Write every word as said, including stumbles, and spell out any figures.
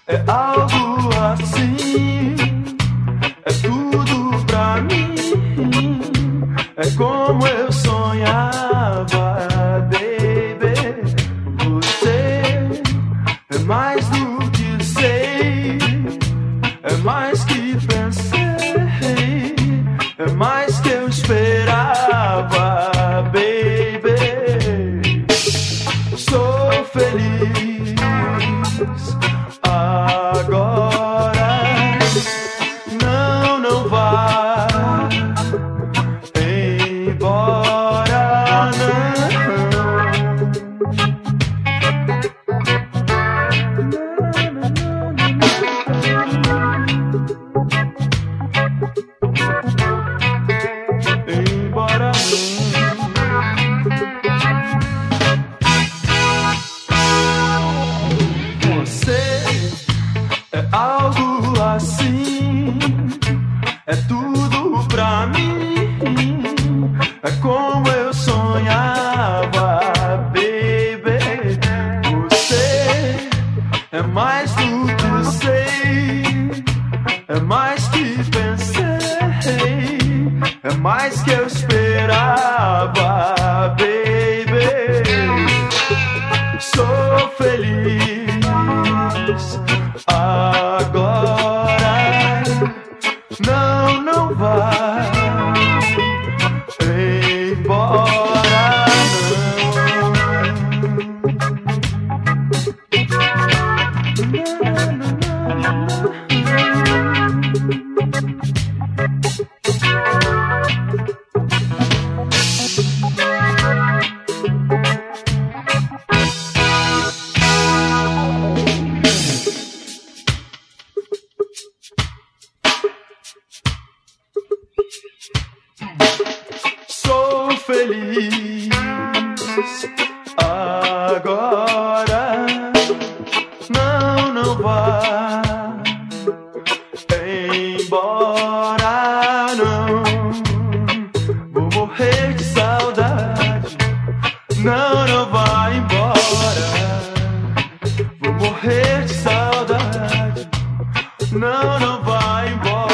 É algo assim, é tudo pra mim. É como eu sonhava, baby. Você é mais do que sei, é mais que pensei, é mais que eu esperava, baby. Sou feliz agora. Não, não vá embora, não. Embora não. Você é algo assim, é tudo pra mim, é como eu sonhava, baby. Você é mais do que sei, é mais que pensei, é mais que eu esperava, baby. Sou feliz agora. Não, não vai embora, sou feliz agora. Não, não vá embora, não. Vou morrer de saudade. Não, não vá embora. Vou morrer de saudade. Não, não vá embora.